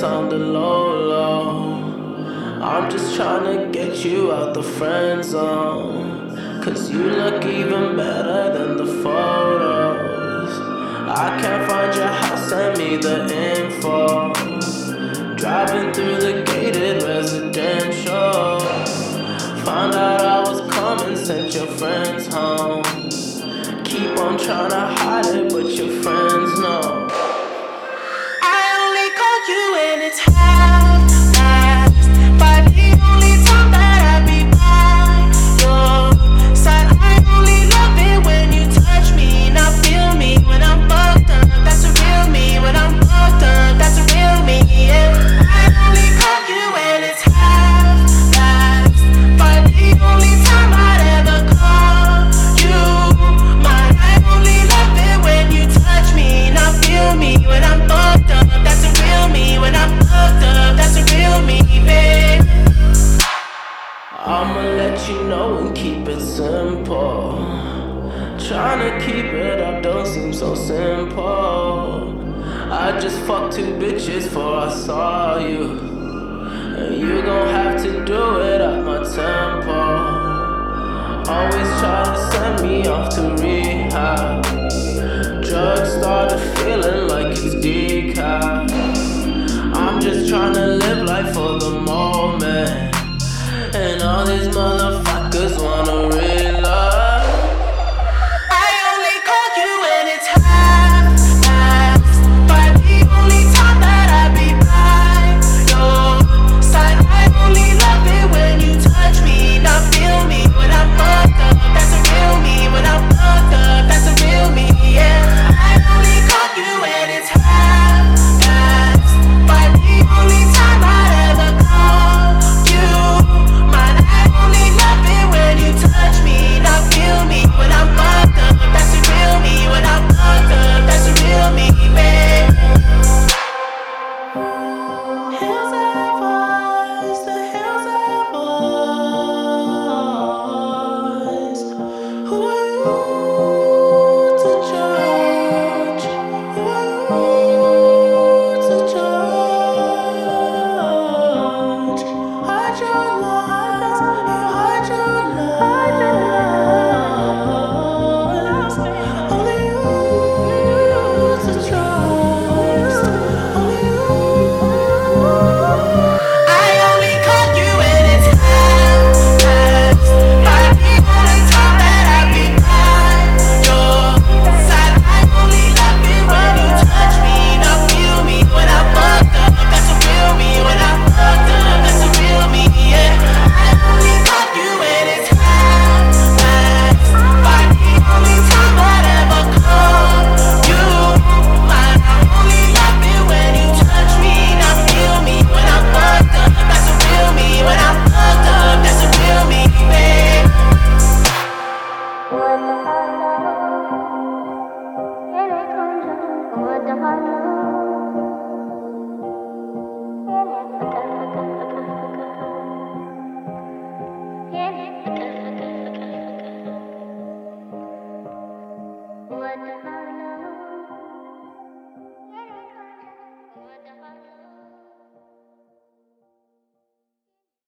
on the low. I'm just tryna get you out the friend zone, 'cause you look even better than the photos. I can't find your house, send me the info. Driving through the gated residential, found out I was coming, sent your friends home. Keep on tryna hide it, but your friends know. I only call you when it's half-past, but the only time that I be by your side. I only love it when you touch me, not feel me when I'm fucked up. That's a real me when I'm fucked up. That's a real me, yeah. I only call you when it's half-past, but the only time I'd ever call you mine. I only love it when you touch me, not feel me when I'm fucked up. That's a real me when I'm fucked up. That's a real me, babe. I'ma let you know and keep it simple. Tryna keep it up don't seem so simple. I just fucked 2 bitches before I saw you, and you gon' have to do it at my tempo. Always try to send me off to rehab. Drugs started feeling like it's decaf. I'm just tryna live life for the moment, and all these motherfuckers wanna